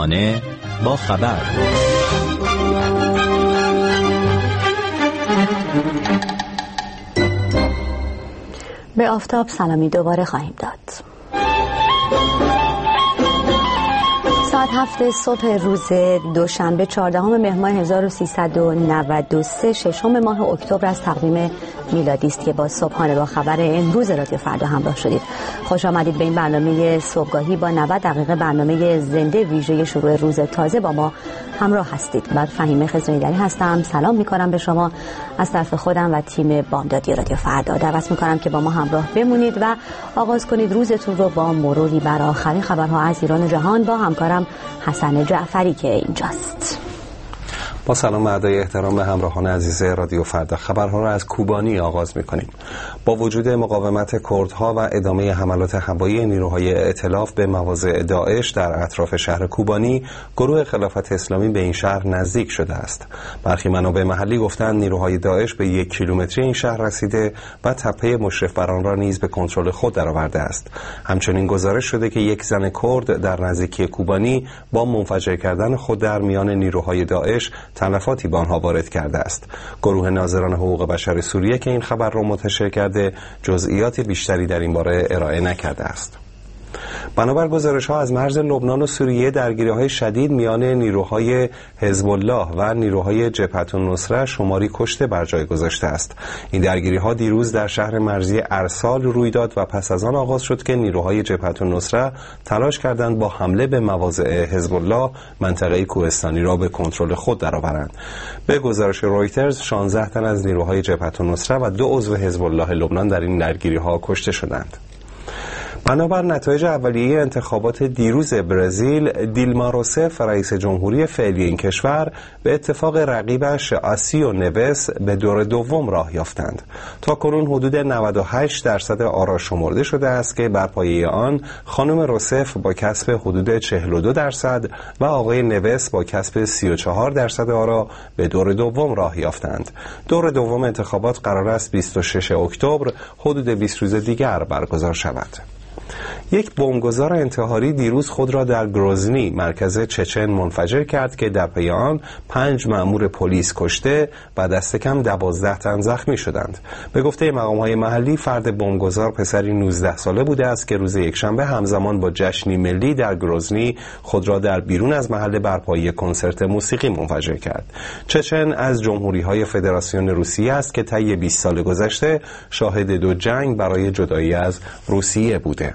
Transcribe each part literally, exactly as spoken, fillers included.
صبحانه با خبر. به آفتاب سلامی دوباره خواهیم داد. ساعت هفت صبح روز دوشنبه چهاردهم مهر ماه هزار و سیصد و نود و سه ششم ماه اکتبر از تقویم میلادی است که با صبحانه با خبر امروز رادیو فردا همراه شدید. خوش آمدید به این برنامه صبحگاهی با نود دقیقه برنامه زنده ویژه شروع روز تازه. با ما همراه هستید. من فهیمه خزرانی‌دری هستم. سلام می‌کنم به شما از طرف خودم و تیم بامدادی رادیو فردا. دعوت می‌کنم که با ما همراه بمونید و آغاز کنید روزتون رو با مروری بر آخرین خبرها از ایران و جهان با همکارم حسن جعفری که اینجاست. با سلام و ادای احترام به همراهان عزیز رادیو فردا، خبرها را از کوبانی آغاز می‌کنیم. با وجود مقاومت کردها و ادامه حملات هوایی نیروهای ائتلاف به مواضع داعش در اطراف شهر کوبانی، گروه خلافت اسلامی به این شهر نزدیک شده است. برخی منابع محلی گفتند نیروهای داعش به یک کیلومتری این شهر رسیده و تپه مشرف بر آن را نیز به کنترل خود درآورده است. همچنین گزارش شده که یک زن کرد در نزدیکی کوبانی با منفجر کردن خود در میان نیروهای داعش تلفاتی به آنها وارد کرده است. گروه ناظران حقوق بشر سوریه که این خبر را منتشر کرده جزئیات بیشتری در این باره ارائه نکرده است. بنابر گزارش‌ها از مرز لبنان و سوریه درگیری‌های شدید میان نیروهای حزب الله و نیروهای جبهة النصره شماری کشته بر جای گذاشته است. این درگیری‌ها دیروز در شهر مرزی ارسال روی داد و پس از آن آغاز شد که نیروهای جبهة النصره تلاش کردند با حمله به مواضع حزب الله منطقه کوهستانی را به کنترل خود درآورند. به گزارش رویترز شانزده تن از نیروهای جبهة النصره و دو عضو حزب الله لبنان در این درگیری‌ها کشته شدند. بنابر نتایج اولیه انتخابات دیروز برزیل، دیلما روسف رئیس جمهوری فعلی این کشور به اتفاق رقیبش آسیو نوس به دور دوم راه یافتند. تاکنون حدود نود و هشت درصد آرا شمرده شده است که بر پایه آن خانم روسف با کسب حدود چهل و دو درصد و آقای نوس با کسب سی و چهار درصد آرا به دور دوم راه یافتند. دور دوم انتخابات قرار است بیست و ششم اکتبر حدود بیست روز دیگر برگزار شود. یک بمبگذار انتحاری دیروز خود را در گروزنی مرکز چچن منفجر کرد که در پی آن پنج مأمور پلیس کشته و دست کم دوازده تن زخمی شدند. به گفته مقام‌های محلی فرد بمبگذار پسری نوزده ساله بوده است که روز یکشنبه همزمان با جشنی ملی در گروزنی خود را در بیرون از محل برپایی کنسرت موسیقی منفجر کرد. چچن از جمهوری‌های فدراسیون روسیه است که طی بیست سال گذشته شاهد دو جنگ برای جدایی از روسیه بوده.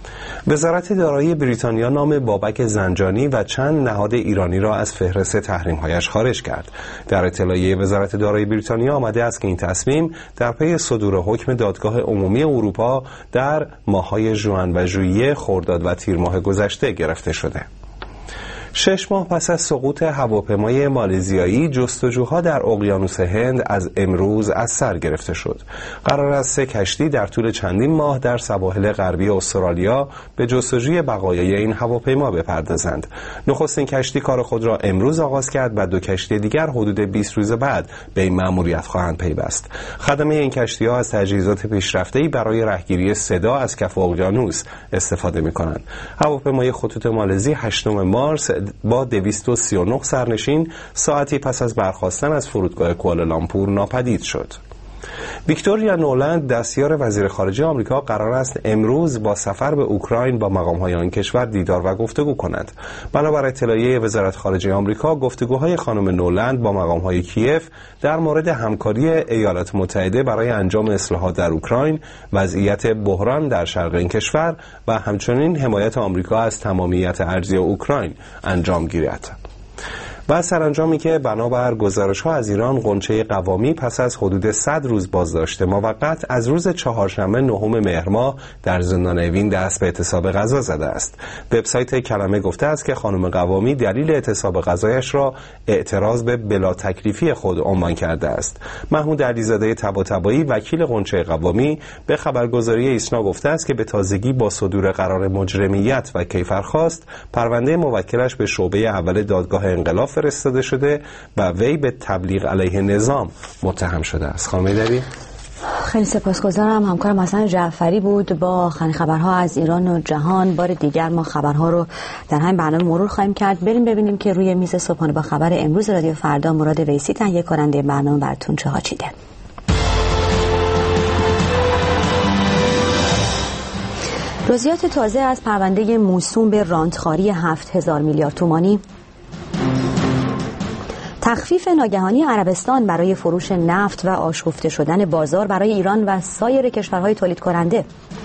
وزارت دارایی بریتانیا نام بابک زنجانی و چند نهاد ایرانی را از فهرست تحریم‌هایش خارج کرد. در اطلاعیه وزارت دارایی بریتانیا آمده است که این تصمیم در پی صدور حکم دادگاه عمومی اروپا در ماه‌های ژوئن و ژوئیه، خرداد و تیر ماه گذشته گرفته شده. شش ماه پس از سقوط هواپیمای مالزیایی، جستجوها در اقیانوس هند از امروز از سر گرفته شد. قرار است سه کشتی در طول چندین ماه در سواحل غربی استرالیا به جستجوی بقایای این هواپیما بپردازند. نخستین کشتی کار خود را امروز آغاز کرد و دو کشتی دیگر حدود بیست روز بعد به این مأموریت خواهند پیوست. خدمه این کشتی‌ها از تجهیزات پیشرفته‌ای برای رهگیری صدا از کف اقیانوس استفاده می‌کنند. هواپیمای خطوط مالزی هشتم مارس با دویست و سی و نه سرنشین ساعتی پس از برخاستن از فرودگاه کوالالامپور ناپدید شد. ویکتوریا نولند دستیار وزیر خارجه آمریکا قرار است امروز با سفر به اوکراین با مقام‌های آن کشور دیدار و گفتگو کند. بنابر اطلاعیه وزارت خارجه آمریکا، گفتگوهای خانم نولند با مقام‌های کیف در مورد همکاری ایالات متحده برای انجام اصلاحات در اوکراین، وضعیت بحران در شرق این کشور و همچنین حمایت آمریکا از تمامیت ارضی اوکراین انجام گیرد. و سرانجامی که بنابر گزارش‌ها از ایران، غنچه قوامی پس از حدود صد روز بازداشت موقت از روز چهارشنبه نهم مهر ماه در زندان اوین دست به اعتصاب غذا زده است. وبسایت کلمه گفته است که خانم قوامی دلیل اعتصاب غذایش را اعتراض به بلا تکلیفی خود عنوان کرده است. محمود علیزاده طباطبایی وکیل غنچه قوامی به خبرگزاری ایسنا گفته است که به تازگی با صدور قرار مجرمیت و کیفرخواست پرونده موکلش به شعبه اول دادگاه انقلاب فرستاده شده و وی به تبلیغ علیه نظام متهم شده است. خانم دری خیلی سپاسگزارم. همکارم حسن جعفری بود با آخرین خبرها از ایران و جهان. بار دیگر ما خبرها رو در همین برنامه مرور خواهیم کرد. بریم ببینیم که روی میز صبحانه با خبر امروز رادیو فردا مراد ویسی تهیه کننده برنامه براتون چه ها چیده. جزئیات تازه از پرونده موسوم به رانتخواری هفت هزار میلیارد تومانی، تخفیف ناگهانی عربستان برای فروش نفت و آشفته شدن بازار برای ایران و سایر کشورهای تولید کننده،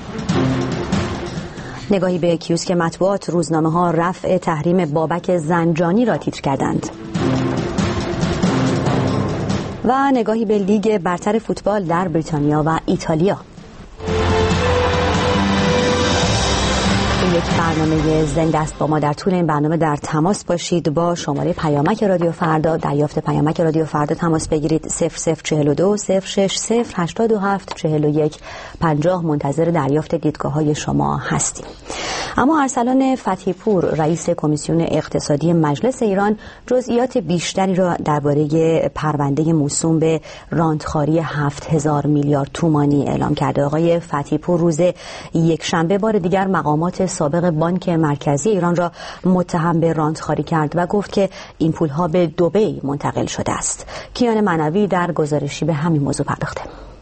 نگاهی به کیوسک مطبوعات، روزنامه‌ها رفع تحریم بابک زنجانی را تیتر کردند و نگاهی به لیگ برتر فوتبال در بریتانیا و ایتالیا. یک برنامه زنده است. با ما در طول این برنامه در تماس باشید. با شماره پیامک رادیو فردا، دریافت پیامک رادیو فردا تماس بگیرید. صفر صفر چهل و دو صفر شش صفر هشتاد و هفت چهل و یک پنجاه. منتظر دریافت دیدگاه های شما هستیم. اما ارسلان فتحی پور، رئیس کمیسیون اقتصادی مجلس ایران، جزئیات بیشتری را درباره پرونده موسوم به رانتخواری هفت هزار میلیارد تومانی اعلام کرده. آقای فتحی پور روز یک شنبه بار دیگر مقامات سابق بانک مرکزی ایران را متهم به رانتخواری کرد و گفت که این پولها به دبی منتقل شده است. کیان منوی در گزارشی به همین موضوع پرداخته.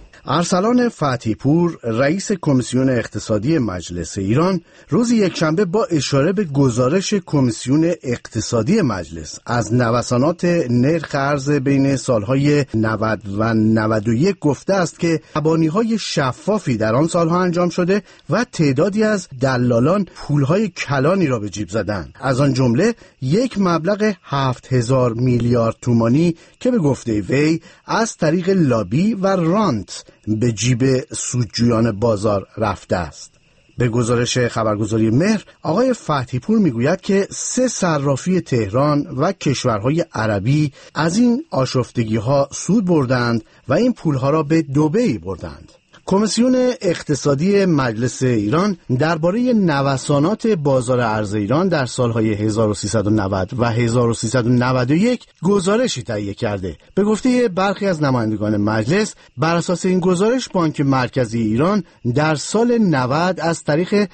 ارسلان فتحی پور، رئیس کمیسیون اقتصادی مجلس ایران، روز یکشنبه با اشاره به گزارش کمیسیون اقتصادی مجلس از نوسانات نرخ ارز بین سالهای نود و نود و یک گفته است که تبانی‌های شفافی در آن سالها انجام شده و تعدادی از دلالان پولهای کلانی را به جیب زدند. از آن جمله یک مبلغ هفت هزار میلیارد تومانی که به گفته وی از طریق لابی و رانت به جیب سودجویان بازار رفته است. به گزارش خبرگزاری مهر، آقای فتحی پور میگوید که سه صرافی تهران و کشورهای عربی از این آشفتگی‌ها سود بردند و این پولها را به دبی بردند. کمیسیون اقتصادی مجلس ایران درباره نوسانات بازار ارز ایران در سالهای هزار و سیصد و نود و هزار و سیصد و نود و یک گزارشی تهیه کرده. به گفته برخی از نمایندگان مجلس، بر اساس این گزارش بانک مرکزی ایران در سال نود از طریق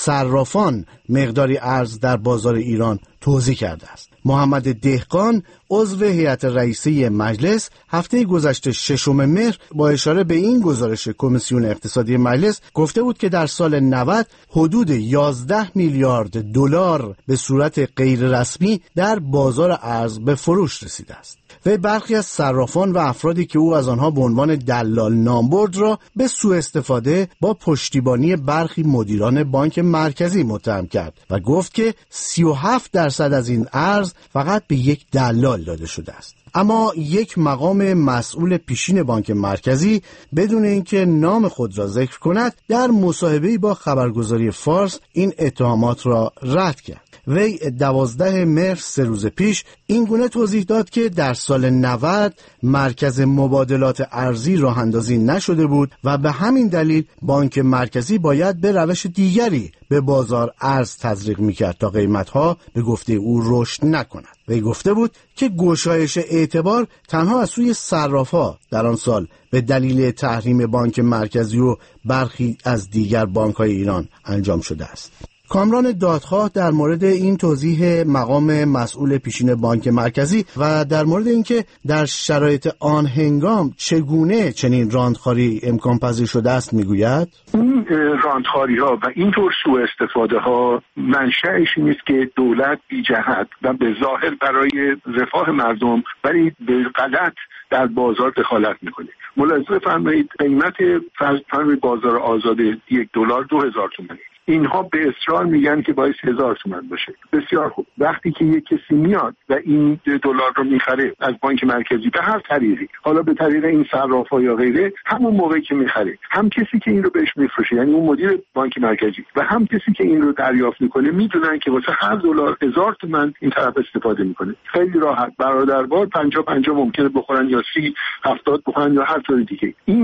صرافان مقداری ارز در بازار ایران توزیع کرده است. محمد دهقان، عضو هیئت رئیسه مجلس، هفته گذشته ششم مهر با اشاره به این گزارش کمیسیون اقتصادی مجلس گفته بود که در سال نود حدود یازده میلیارد دلار به صورت غیر رسمی در بازار ارز به فروش رسیده است. و برخی از صرافان و افرادی که او از آنها به عنوان دلال نام برد را به سوء استفاده با پشتیبانی برخی مدیران بانک مرکزی متهم کرد و گفت که سی و هفت درصد از این ارز فقط به یک دلال داده شده است. اما یک مقام مسئول پیشین بانک مرکزی بدون اینکه نام خود را ذکر کند در مصاحبه‌ای با خبرگزاری فارس این اتهامات را رد کرد. وی دوازده مهر سه روز پیش این گونه توضیح داد که در سال نود مرکز مبادلات ارزی راه اندازی نشده بود و به همین دلیل بانک مرکزی باید به روش دیگری به بازار ارز تزریق میکرد تا قیمتها به گفته او رشد نکند. وی گفته بود که گشایش اعتبار تنها از سوی صراف‌ها در آن سال به دلیل تحریم بانک مرکزی و برخی از دیگر بانک‌های ایران انجام شده است. کامران دادخواه در مورد این توضیح مقام مسئول پیشین بانک مرکزی و در مورد اینکه در شرایط آن هنگام چگونه چنین راندخواری امکان پذیر شده است میگوید: این راندخواری ها و اینطور سوء استفاده ها منشأش این است که دولت بی جهت و به ظاهر برای رفاه مردم ولی به غلط در بازار دخالت میکنه. ملاحظه فرمایید قیمت فرض فرض بازار آزاد یک دلار دو هزار تومانی. اینها به اصرار میگن که باید هزار تومان باشه. بسیار خوب. وقتی که یک کسی میاد و این دلار رو میخره از بانک مرکزی به هر طریقی، حالا به طریق این صرافا یا غیره، همون موقعی که میخره هم کسی که این رو بهش میفروشه یعنی اون مدیر بانک مرکزی و هم کسی که این رو دریافت میکنه میدونن که واسه هر دلار هزار تومان این طرف استفاده میکنه. خیلی راحت برادربار پنجاه پنجاه ممکنه بخورن یا سی هفتاد بخورن یا هر طور دیگه. این یه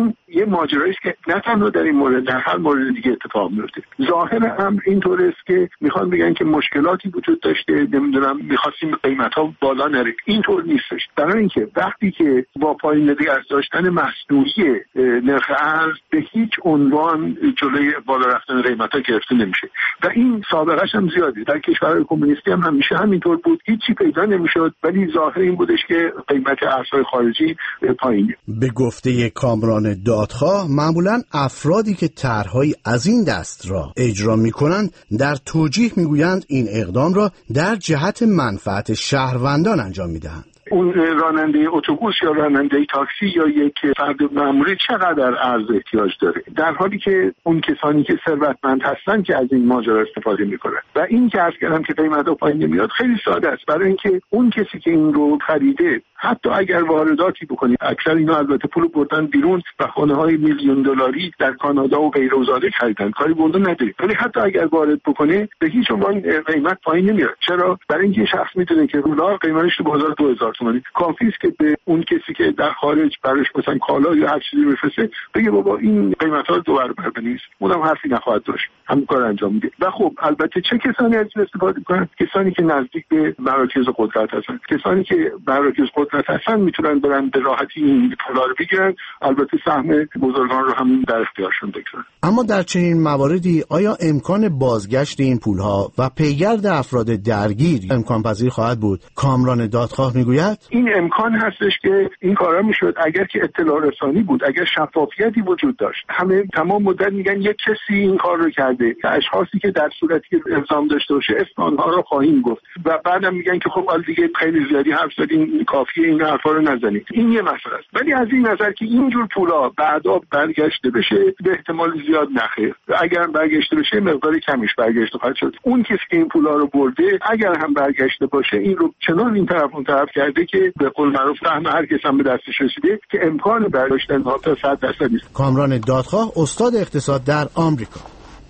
ماجرایی است که نه تنها در این مورد، در هر مورد دیگه اتفاق میفته. ظاهر امر اینطور است که میخوان بگن که مشکلاتی وجود داشته، نمیدونم میخواستیم قیمت‌ها بالا نره. اینطور نیستش. برای اینکه وقتی که با پایین نگه داشتن مصنوعی نرخ ارز به هیچ عنوان جلوی بالا رفتن قیمت‌ها گرفته نمیشه و این سابقه‌اش هم زیاده. در کشورهای کمونیستی هم همیشه همینطور بود، هیچی پیدا نمیشد، ولی ظاهر این بودش که قیمت ارزهای خارجی پایینه. به گفته کامران دادخواه، معمولاً افرادی که طرح‌های از این دست را اجرا می‌کنند در توجیه می‌گویند این اقدام را در جهت منفعت شهروندان انجام می‌دهند. اون راننده اتوبوس یا راننده تاکسی یا یک فرد معمولی چقدر ارز احتیاج داره، در حالی که اون کسانی که ثروتمند هستن که از این ماجرا استفاده میکنن. و این که عرض کردم که قیمت‌ها پایین نمیاد خیلی ساده است، برای اینکه اون کسی که این رو خریده حتی اگر وارداتی بکنه، اکثر اینا البته پول بردن بیرون و خانه‌های میلیون دلاری در کانادا و غیره و زاده خریدن، کاری بردن نداره، ولی حتی اگر وارد بکنه به هیچ عنوان قیمت پایین نمیاد. چرا؟ برای اینکه شخص میدونه که رولار قیمتش تو بازار دو هزار تومانی، کافی است که به اون کسی که در خارج براش مثلا کالا یا هر چیزی بفرسته بگه بابا این قیمت‌ها رو دو برابر بنویس، اونم حرفی نخواهد داشت، همین کار انجام میده. و خب البته چه کسانی از این استفاده می‌کنن؟ کسانی که نزدیک به مراکز قدرت هستن. کسانی که مراکز قدرت هستن میتونن برن به راحتی این پولا رو بگیرن، البته سهم بزرگان رو هم در اختیارشون بگذارن. اما در چنین مواردی آیا امکان بازگشت این پولها و پیگرد افراد درگیر امکان پذیر خواهد بود؟ کامران دادخواه میگوید این امکان هستش که این کارا میشد اگر که اطلاع رسانی بود، اگر شفافیتی وجود داشت. همه تمام مدت میگن یک کسی این کار رو کرده، که اشخاصی که در صورتی که الزام داشته باشه اسم آنها رو خواهیم گفت و بعدم میگن که خب حالا دیگه خیلی زیادی حرف زدین، کافیه این حرفا رو نزنید. این یه مسئله است. ولی از این نظر که اینجور پولا بعدا برگشته بشه به احتمال زیاد نخیر. اگر برگشته بشه مقدار کمیش برگشته خواهد شد. اون کسی که این پولا رو برده اگر هم برگشته باشه این رو چنان این طرف اون طرف کرده که به قول معروف فهم هر کس هم به دستش رسیده که امکان برگشتن ها تا صد درصد نیست. کامران دادخواه استاد اقتصاد در آمریکا.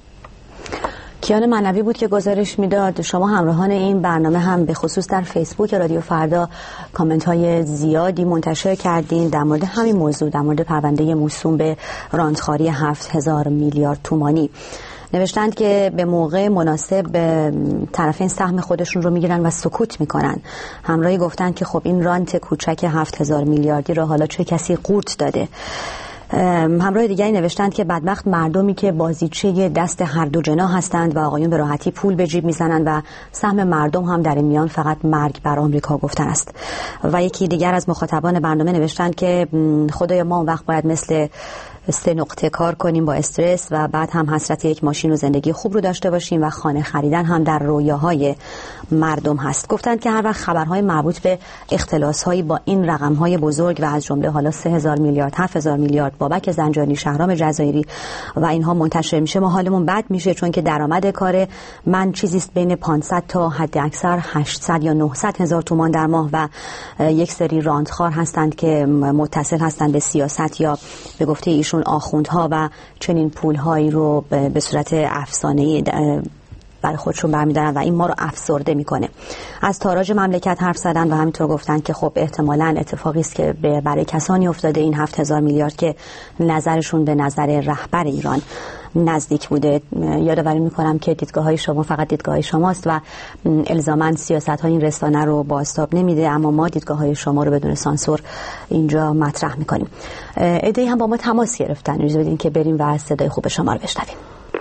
کیان معنوی بود که گزارش میداد. شما همراهان این برنامه هم به خصوص در فیسبوک رادیو فردا کامنت های زیادی منتشر کردین در مورد همین موضوع، در مورد پرونده موسوم به راندخواری هفت هزار میلیارد تومانی. نوشتند که به موقع مناسب طرفین سهم خودشون رو میگیرن و سکوت میکنن. همراهی گفتن که خب این رانت کوچک هفت هزار میلیاردی رو حالا چه کسی قورت داده. همراه دیگری نوشتند که بدبخت مردمی که بازیچه دست هر دو جناح هستند و آقایون به راحتی پول به جیب میزنند و سهم مردم هم در این میان فقط مرگ بر آمریکا گفتن است. و یکی دیگر از مخاطبان برنامه نوشتند که خدایا ما اون وقت باید مثل سه نقطه کار کنیم با استرس و بعد هم حسرت یک ماشین و زندگی خوب رو داشته باشیم و خانه خریدن هم در رویاهای مردم هست. گفتند که هر وقت خبرهای مربوط به اختلاس‌هایی با این رقم‌های بزرگ و از جمله حالا سه هزار میلیارد، هفت هزار میلیارد، بابک زنجانی، شهرام جزایری و اینها منتشر میشه ما حالمون بد میشه، چون که درآمد کار من چیزی است بین پانصد تا حد اکثر هشتصد یا نهصد هزار تومان در ماه و یک سری راندخوار هستند که متصل هستند به سیاست یا به گفته ایشون آخوندها و چنین پولهایی رو به صورت افسانه‌ای برای خودشون برمی‌دارن و این ما رو افسرده میکنه. از تاراج مملکت حرف زدن و همینطور گفتن که خب احتمالاً اتفاقی است که برای کسانی افتاده این هفت هزار میلیارد که نظرشون به نظر رهبر ایران نزدیک بوده. یادآوری میکنم که دیدگاه‌های شما فقط دیدگاه‌های شماست و الزاماً سیاست‌های این رسانه رو بازتاب نمیده، اما ما دیدگاه‌های شما رو بدون سانسور اینجا مطرح میکنیم. عده‌ای هم با ما تماس گرفتن، اجازه بدین که بریم و صدای خوب شما رو بشنویم.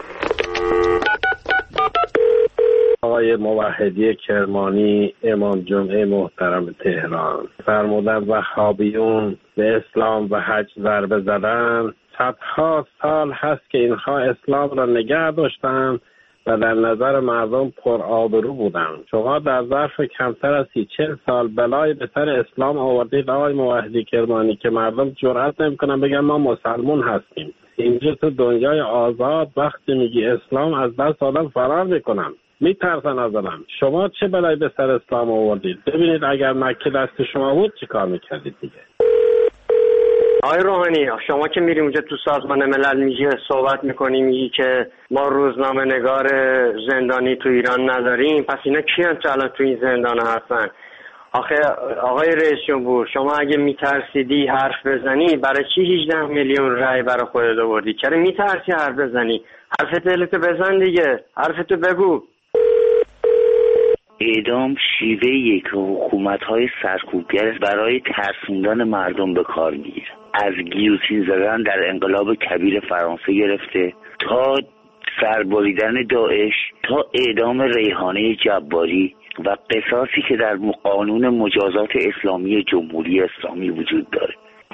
آقای موحدی کرمانی، امام جمعه محترم تهران، فرمودن وهابیون به اسلام و حج ضربه زدن. صدها سال هست که اینها اسلام را نگه داشتن و در نظر مردم پرآبرو بودن. شما در ظرف کمتر از سی چل سال بلای به سر اسلام آوردید آقای موحدی کرمانی که مردم جرئت نمی‌کنن بگن ما مسلمون هستیم. اینجا تو دنیای آزاد وقتی میگی اسلام از دست آدم فرار میکنن، میترسن از آدم. شما چه بلایی به سر اسلام آوردید؟ ببینید اگر مکه دست شما بود چی کار میکردید دیگه. آقای روحانی، شما که میری اونجا تو سازمان ملل میگی صحبت میکنی میگی که ما روزنامه نگار زندانی تو ایران نداریم، پس اینا کیان که الان تو این زندان هستن؟ آخه آقای رئیس جمهور، شما اگه میترسیدی حرف بزنی برای چی هجده میلیون رای برای خودت آوردی؟ چرا میترسی حرف بزنی؟ حرف دلتو بزن دیگه، حرفتو بگو. اعدام شیوه یک حکومت‌های سرکوبگر برای ترسوندن مردم به کار میگیره. از گیوتین زدن در انقلاب کبیر فرانسه گرفته تا سربریدن داعش تا اعدام ریحانه جباری و قصاصی که در قانون مجازات اسلامی جمهوری اسلامی وجود داره.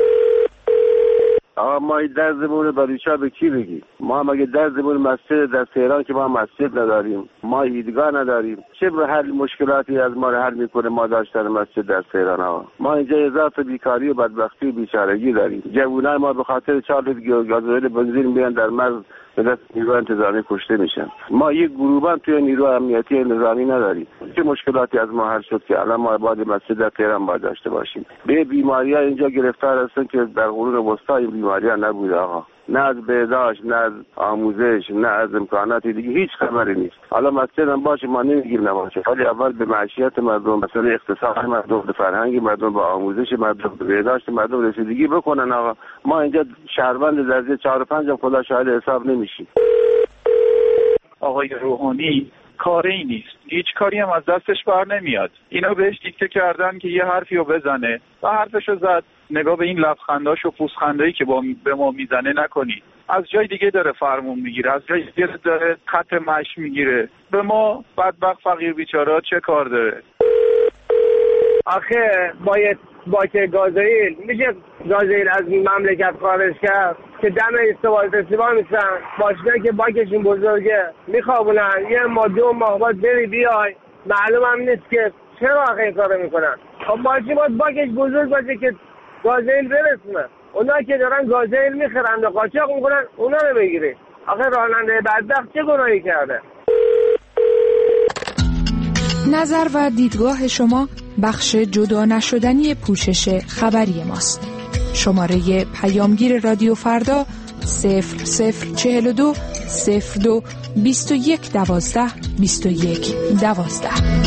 آقا ما این در زبون بلوچا به کی بگی؟ ما هم اگه در زبون مسجد در تهران که ما مسجد نداریم، ما ایدگاه نداریم، چه به حل مشکلاتی از ما حل میکنه ما داشتن مسجد در تهران؟ ها ما اینجا اضافه بیکاری و بدبختی و بیچارگی داریم. جوانای ما به خاطر چهار لیتر گازوئیل بنزین میان در مرز به دست نیروی انتظامی کشته میشن. ما یک گروهبند توی نیروی امنیتی نظامی نداریم. چه مشکلاتی از ما حل شد که الان ما باید مسجد در تهران باید داشته باشیم؟ به بیماری‌ها اینجا گرفتار هستن که در قرون وسطا این بیماری‌ها نبوده. آقا نه از بهداشت، نه از آموزش، نه از امکاناتی دیگه هیچ خبری نیست. حالا مسجد هم باشه ما نمیگیم نباشه، ولی اول به معیشت مردم، مثلا اقتصاد مردم، به فرهنگ مردم، به آموزش مردم، به بهداشت مردم رسیدگی بکنن. آقا ما اینجا شهروند درجه چهار و پنج هم خدا شاهد حساب نمیشیم. آقای روحانی کاری نیست، هیچ کاری هم از دستش بر نمیاد. اینا بهش دیکته کردن که یه حرفی رو بزنه و حرفشو زد. نگاه به این لبخنداش و پوزخندایی که با به ما میزنه نکنی. از جای دیگه داره فرمون میگیره، از جای دیگه داره خط مشی میگیره. به ما بدبخت فقیر بیچاره چه کار داره؟ آخه باید باک گازوئیل میشه گازوئیل از این مملکت خارج کرد که دم استوار فستیوال میسن ماشینایی که باکشون بزرگه میخوابونن یه ما دو ماه بعد بری بیای معلوم هم نیست که چرا آخه این کارو میکنن. خب ماشین باید باکش بزرگ باشه که گازوئیل برسونه. اونا که دارن گازوئیل میخرن و قاچاق میکنن اونا رو بگیره. آخه راننده بدبخت چه گناهی کرده؟ نظر و دیدگاه شما بخش جدا نشدنی پوشش خبری ماست. شماره پیامگیر رادیو فردا صفر صفر چهل و دو صفر دو بیست و یک دوازده بیست و یک دوازده.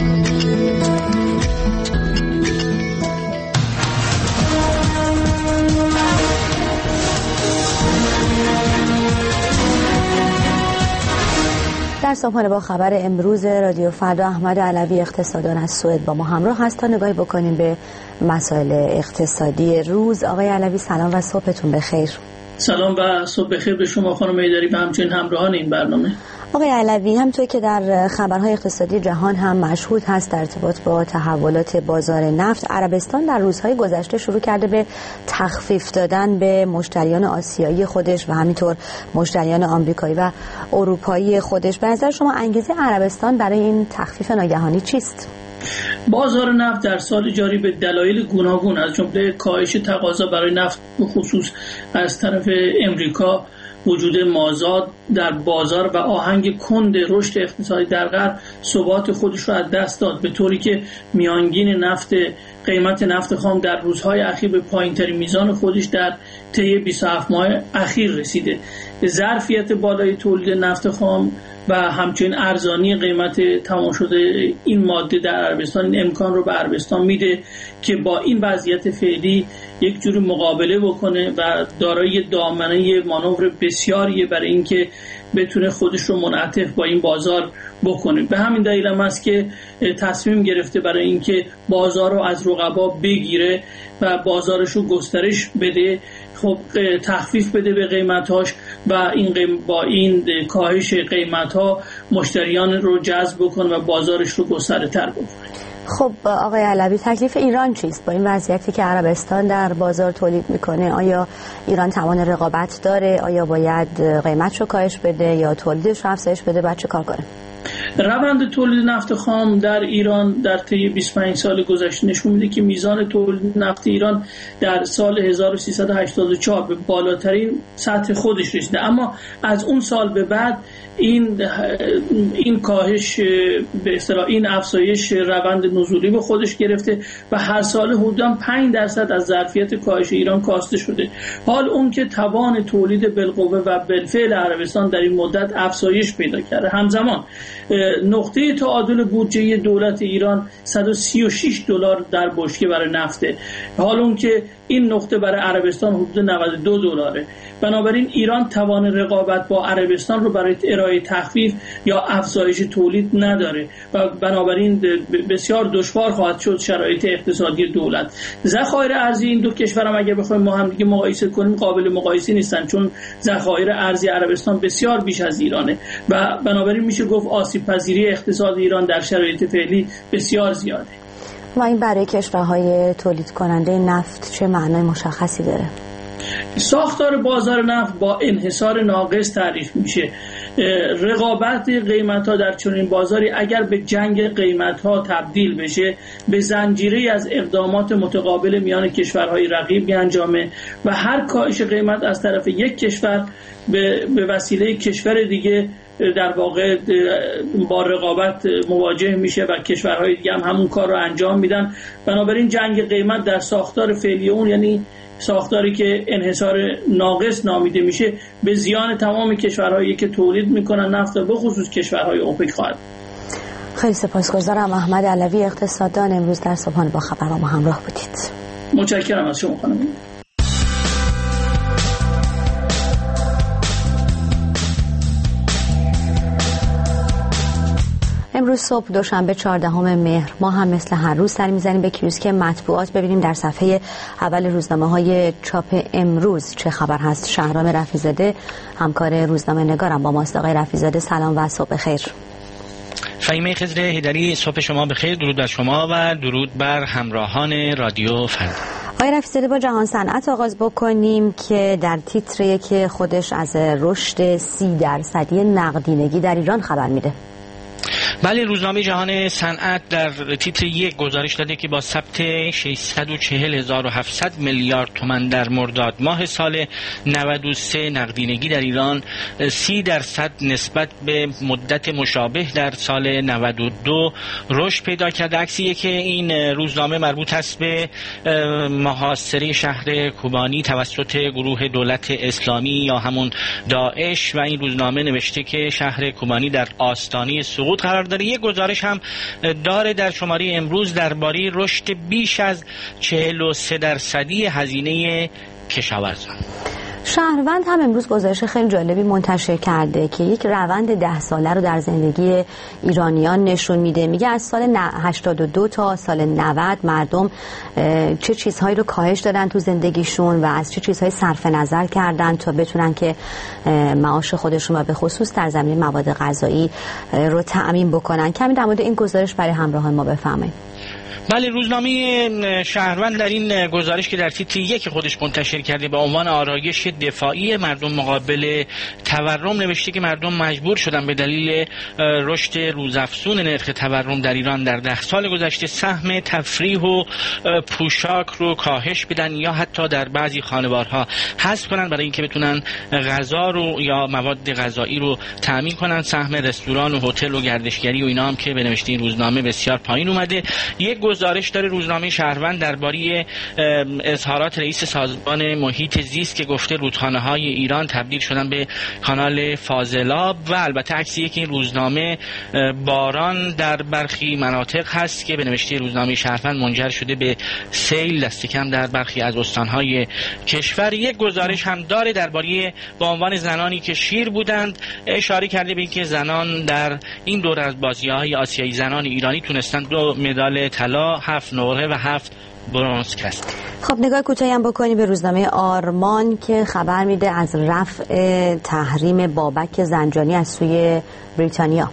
در صبحانه با خبر امروز رادیو فردا احمد علوی اقتصاددان از سوئد با ما همراه هست تا نگاهی بکنیم به مسائل اقتصادی روز. آقای علوی سلام و صبحتون بخیر. سلام و صبح بخیر به شما خانم ایدری و همچنین همراهان این برنامه. آقای علوی، همونطور که در خبرهای اقتصادی جهان هم مشهود هست در ارتباط با تحولات بازار نفت، عربستان در روزهای گذشته شروع کرده به تخفیف دادن به مشتریان آسیایی خودش و همینطور مشتریان آمریکایی و اروپایی خودش. به نظر شما انگیزه عربستان برای این تخفیف ناگهانی چیست؟ بازار نفت در سال جاری به دلایل گوناگون از جمله کاهش تقاضا برای نفت به خصوص از طرف امریکا، وجود مازاد در بازار و آهنگ کند رشد اقتصادی در غرب ثبات خودش رو از دست داد، به طوری که میانگین نفت قیمت نفت خام در روزهای اخیر به پایین‌ترین میزان خودش در طی بیست و هفت ماه اخیر رسیده. ظرفیت بالای تولید نفت خام و همچنین ارزانی قیمت تمام شده این ماده در عربستان این امکان رو به عربستان میده که با این وضعیت فعلی یک جور مقابله بکنه و دارای دامنه مانور بسیاریه برای اینکه بتونه خودش رو منعطف با این بازار بکنه. به همین دلیل هم است که تصمیم گرفته برای اینکه بازار رو از رقبا بگیره و بازارش رو گسترش بده، خب تخفیف بده به قیمتاش و این قیم با این کاهش قیمت‌ها مشتریان رو جذب بکنه و بازارش رو گسترتر بکنه. خب آقای علوی، تکلیف ایران چیست با این وضعیتی که عربستان در بازار تولید میکنه؟ آیا ایران توان رقابت داره؟ آیا باید قیمتش رو کاهش بده یا تولیدش رو افزایش بده؟ باید چه کار کنه؟ روند تولید نفت خام در ایران در طی بیست و پنج سال گذشته نشون میده که میزان تولید نفت ایران در سال هزار و سیصد و هشتاد و چهار به بالاترین سطح خودش رسیده، اما از اون سال به بعد این این کاهش به اصطلاح این افزایش روند نزولی به خودش گرفته و هر سال حدوداً پنج درصد از ظرفیت کاهش ایران کاسته شده. حال اون که توان تولید بالقوه و بالفعل عربستان در این مدت افزایش پیدا کرده، همزمان نقطه تعادل بودجه دولت ایران صد و سی و شش دلار در بشکه برای نفته، حال اون که این نقطه برای عربستان حدود نود و دو دلاره. بنابراین ایران توان رقابت با عربستان رو برای ارائه تخفیف یا افزایش تولید نداره و بنابراین بسیار دشوار خواهد شد شرایط اقتصادی دولت. ذخایر ارزی این دو کشور هم اگر بخوایم ما هم دیگه مقایسه کنیم قابل مقایسه نیستن، چون ذخایر ارزی عربستان بسیار بیش از ایرانه و بنابراین میشه گفت آسیب پذیری اقتصاد ایران در شرایط فعلی بسیار زیاده. و این برای کشورهای تولید کننده نفت چه معنای مشخصی داره؟ ساختار بازار نفت با انحصار ناقص تعریف میشه. رقابت قیمت‌ها در چنین بازاری اگر به جنگ قیمت‌ها تبدیل بشه، به زنجیره از اقدامات متقابل میان کشورهای رقیب انجامه و هر کاهش قیمت از طرف یک کشور به به وسیله کشور دیگه در واقع با رقابت مواجه میشه و کشورهای دیگه هم همون کار رو انجام میدن. بنابراین جنگ قیمت در ساختار فعلی اون، یعنی ساختاری که انحصار ناقص نامیده میشه، به زیان تمام کشورهایی که تولید میکنن نفت و به خصوص کشورهای اوپک خواهد. خیلی سپاسگزارم. احمد علوی، اقتصاددان، امروز در صبحانه با خبر با ما همراه بودید. متشکرم از شما خانم. امروز صبح دوشنبه چهاردهم مهر ما هم مثل هر روز سر میزنیم به کیوسک مطبوعات ببینیم در صفحه اول روزنامه های چاپ امروز چه خبر هست. شهرام رفیع‌زاده همکار روزنامه نگارم با ماست. آقای رفیع‌زاده سلام و صبح خیر. فهیمه خضر هیدری، صبح شما بخیر. درود بر شما و درود بر همراهان رادیو فردا. آقای رفیع‌زاده با جهان صنعت آغاز بکنیم که در تیتری که خودش از رشد سی درصدی نقدینگی در ایران خبر میده. بله، روزنامه جهان صنعت در تیتر یک گزارش داده که با ثبت ششصد و چهل هزار و هفتصد میلیارد تومان در مرداد ماه سال نود و سه نقدینگی در ایران سی درصد نسبت به مدت مشابه در سال نود و دو رشد پیدا کرده. عکسیه که این روزنامه مربوط است به محاصره شهر کوبانی توسط گروه دولت اسلامی یا همون داعش و این روزنامه نوشته که شهر کوبانی در آستانه سقوط قرار داره. یک گزارش هم داره در شماره امروز درباره رشد بیش از چهل و سه درصدی هزینه کشاورزان. شهروند هم امروز گزارش خیلی جالبی منتشر کرده که یک روند ده ساله رو در زندگی ایرانیان نشون میده. میگه از سال هشتاد و دو تا سال نود مردم چه چیزهایی رو کاهش دادن تو زندگیشون و از چه چیزهایی صرف نظر کردن تا بتونن که معاش خودشون و به خصوص در زمینه مواد غذایی رو تأمین بکنن. کمی در مورد این گزارش برای همراهان ما بفرمایید. بله، روزنامه شهروند در این گزارش که در تیتر یک خودش منتشر کرده به عنوان آرایش دفاعی مردم مقابل تورم نوشته که مردم مجبور شدن به دلیل رشد روزافزون نرخ تورم در ایران در ده سال گذشته سهم تفریح و پوشاک رو کاهش بدن یا حتی در بعضی خانوارها حذف کنن برای اینکه بتونن غذا رو یا مواد غذایی رو تامین کنن. سهم رستوران و هتل و گردشگری و اینا هم که به نوشته این روزنامه بسیار پایین اومده. یک گزارش داره روزنامه شهروند درباره اظهارات رئیس سازمان محیط زیست که گفته رودخانه‌های ایران تبدیل شدن به کانال فاضلاب و البته عکسیه که این روزنامه باران در برخی مناطق هست که به نوشته روزنامه شهروند منجر شده به سیل دست کم در برخی از استان‌های کشور. یک گزارش هم داره درباره به عنوان زنانی که شیر بودند، اشاره کرده به اینکه زنان در این دور از بازی‌های آسیایی زنان ایرانی تونستند دو مدال طلا، هفت نقره و هفت برنز کسب. خب نگاه کوتاهی هم بکنیم به روزنامه آرمان که خبر میده از رفع تحریم بابک زنجانی از سوی بریتانیا.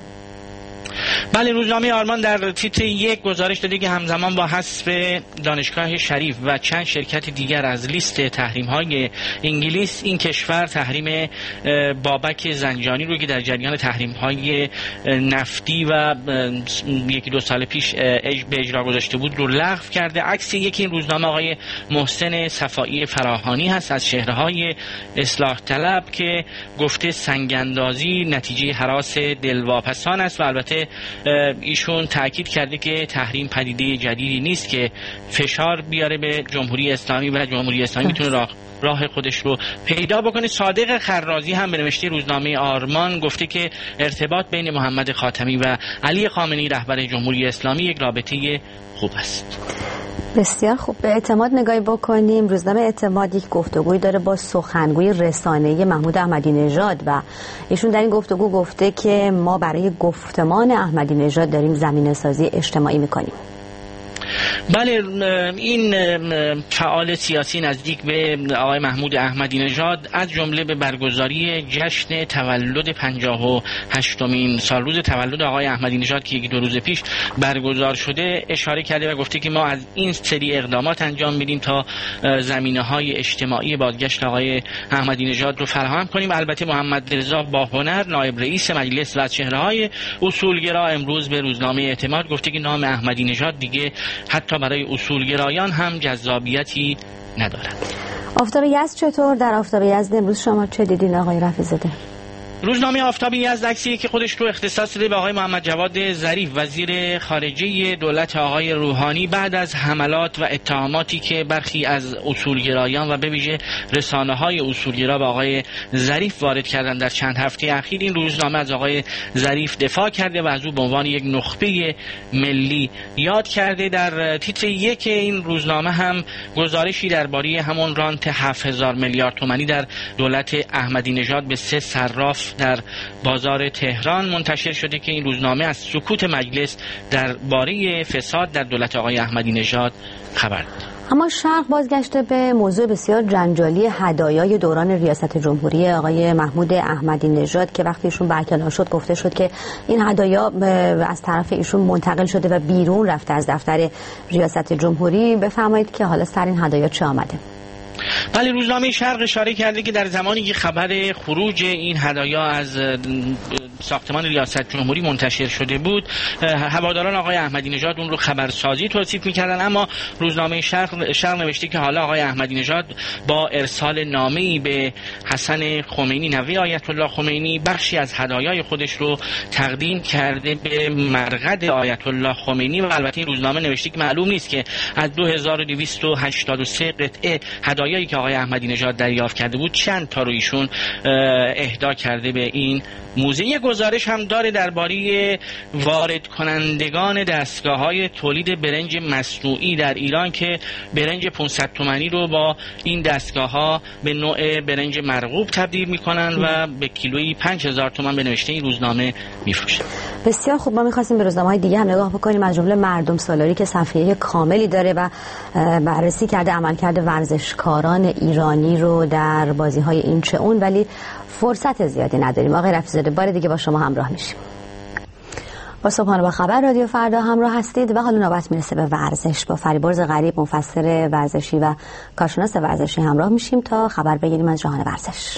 بله، روزنامه آرمان در تیتر یک گزارش داده که همزمان با حذف دانشگاه شریف و چند شرکت دیگر از لیست تحریم‌های انگلیس، این کشور تحریم بابک زنجانی رو که در جریان تحریم‌های نفتی و یکی دو سال پیش به اجرا گذاشته بود رو لغو کرده. عکس یکی این روزنامه آقای محسن صفایی فراهانی هست از چهره‌های اصلاح طلب که گفته سنگ‌اندازی نتیجه هراس دلواپسان است و البته ایشون تاکید کرده که تحریم پدیده جدیدی نیست که فشار بیاره به جمهوری اسلامی و جمهوری اسلامی میتونه راه راه خودش رو پیدا بکنه. صادق خرازی هم به نوشته روزنامه آرمان گفته که ارتباط بین محمد خاتمی و علی خامنه‌ای رهبر جمهوری اسلامی یک رابطه خوب است. بسیار خوب. به اعتماد نگاهی بکنیم. روزنامه اعتماد یک گفتگوی داره با سخنگوی رسانه‌ای محمود احمدی نژاد و ایشون در این گفتگو گفته که ما برای گفتمان احمدی نژاد داریم زمینه‌سازی اجتماعی می‌کنیم. بله، این فعال سیاسی نزدیک به آقای محمود احمدی نژاد از جمله به برگزاری جشن تولد پنجاه و هشتمین سالروز تولد آقای احمدی نژاد که یک دو روز پیش برگزار شده اشاره کرده و گفته که ما از این سری اقدامات انجام میدیم تا زمینه‌های اجتماعی بازگشت آقای احمدی نژاد رو فراهم کنیم. البته محمد رضا باهنر نایب رئیس مجلس و از چهره‌های اصولگرا امروز به روزنامه اعتماد گفته که نام احمدی نژاد دیگه حتی برای اصولگرایان هم جذابیتی ندارد. آفتاب یزد چطور؟ در آفتاب یزد امروز شما چه دیدین آقای رفیع‌زاده؟ روزنامه آفتاب یزد عکسی که خودش رو اختصاص داده به آقای محمد جواد ظریف وزیر خارجه دولت آقای روحانی بعد از حملات و اتهاماتی که برخی از اصولگرایان و به ویژه رسانه‌های اصولگرا به آقای ظریف وارد کردن در چند هفته اخیر، این روزنامه از آقای ظریف دفاع کرده و از او به عنوان یک نخبه ملی یاد کرده. در تیتر یک این روزنامه هم گزارشی درباره همون رانت هفت هزار میلیارد تومانی در دولت احمدی نژاد به سه صراف در بازار تهران منتشر شده که این روزنامه از سکوت مجلس درباره فساد در دولت آقای احمدی نژاد خبر داد. اما شرق بازگشته به موضوع بسیار جنجالی هدایای دوران ریاست جمهوری آقای محمود احمدی نژاد که وقتی ایشون برکنار شد گفته شد که این هدایا از طرف ایشون منتقل شده و بیرون رفته از دفتر ریاست جمهوری. بفرمایید که حالا سر این هدایا چه آمده؟ بله، روزنامه شرق اشاره کرده که در زمانی که خبر خروج این هدایا از ساختمان ریاست جمهوری منتشر شده بود، هواداران آقای احمدی نژاد اون رو خبرسازی توصیف می‌کردن، اما روزنامه شرق شرق نوشته که حالا آقای احمدی نژاد با ارسال نامه‌ای به حسن خمینی نوه آیت الله خمینی بخشی از هدایای خودش رو تقدیم کرده به مرقد آیت الله خمینی و البته این روزنامه نوشته که معلوم نیست که از دو هزار و دویست و هشتاد و سه قطعه هدایایی که آقای احمدی نژاد دریافت کرده بود چند تا رو ایشون اهدا کرده به این موزه. یک گزارش هم داره درباره وارد کنندگان دستگاه‌های تولید برنج مصنوعی در ایران که برنج پانصد تومانی رو با این دستگاه‌ها به نوع برنج مرغوب تبدیل می‌کنن و به کیلویی پنج هزار تومان به نوشته این روزنامه می‌فروشن. بسیار خوب. ما می‌خواستیم به روزنامه‌های دیگه هم نگاه بکنیم، از جمله مردم سالاری که صفحه کاملی داره و بررسی کرده عملکرد ورزشکاران ایرانی رو در بازی‌های این چه اون، ولی فرصت زیادی نداریم. آقای رفیع‌زاده بار دیگه با شما همراه میشیم. با صبحانه با خبر رادیو فردا همراه هستید و حالا نوبت میرسه به ورزش. با فریبرز غریب مفسر ورزشی و کارشناس ورزشی همراه میشیم تا خبر بگیریم از جهان ورزش.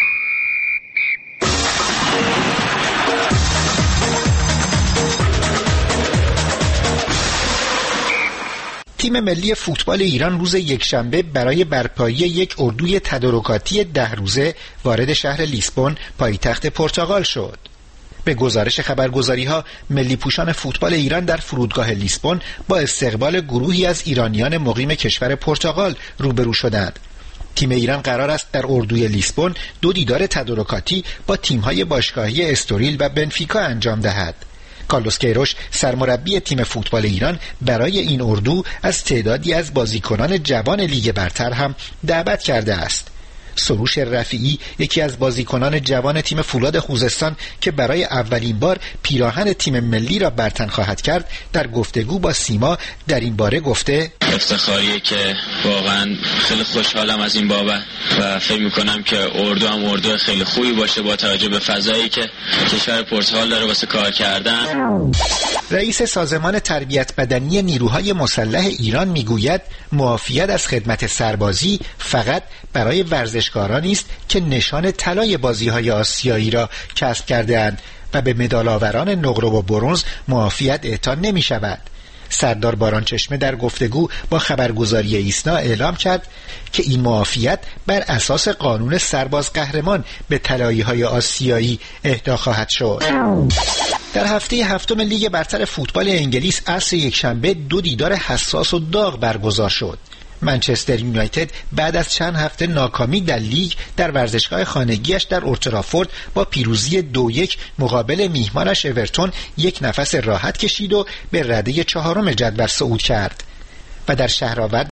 تیم ملی فوتبال ایران روز یکشنبه برای برپایی یک اردوی تدارکاتی ده روزه وارد شهر لیسبون پایتخت پرتغال شد. به گزارش خبرگزاری‌ها ملی پوشان فوتبال ایران در فرودگاه لیسبون با استقبال گروهی از ایرانیان مقیم کشور پرتغال روبرو شدند. تیم ایران قرار است در اردوی لیسبون دو دیدار تدارکاتی با تیم‌های باشگاهی استوریل و بنفیکا انجام دهد. کارلوس کیروش سرمربی تیم فوتبال ایران برای این اردو از تعدادی از بازیکنان جوان لیگ برتر هم دعوت کرده است. سروش رفیعی یکی از بازیکنان جوان تیم فولاد خوزستان که برای اولین بار پیراهن تیم ملی را برتن خواهد کرد در گفتگو با سیما در این باره گفته افتخاریه که واقعا خیلی خوشحالم از این بابت و فکر میکنم که اردو هم اردو خیلی خوبی باشه با توجه به فضایی که کشور پرتغال داره واسه کار کردن. رئیس سازمان تربیت بدنی نیروهای مسلح ایران میگوید معافیت از خدمت سربازی فقط برای ورزشکارانی است که نشان طلای بازی‌های آسیایی را کسب کرده‌اند و به مدال‌آوران نقره و برنز معافیت اعطا نمی‌شود. سردار بارانچشمه در گفتگو با خبرگزاری ایسنا اعلام کرد که این معافیت بر اساس قانون سرباز قهرمان به طلایی‌های آسیایی اهدا خواهد شد. در هفته هفتم لیگ برتر فوتبال انگلیس عصر یکشنبه دو دیدار حساس و داغ برگزار شد. منچستر یونایتد بعد از چند هفته ناکامی در لیگ در ورزشگاه خانگیش در اولترافورد با پیروزی دو یک مقابل میهمانش اورتون یک نفس راحت کشید و به رده چهارم جدول صعود کرد و در شهرآورد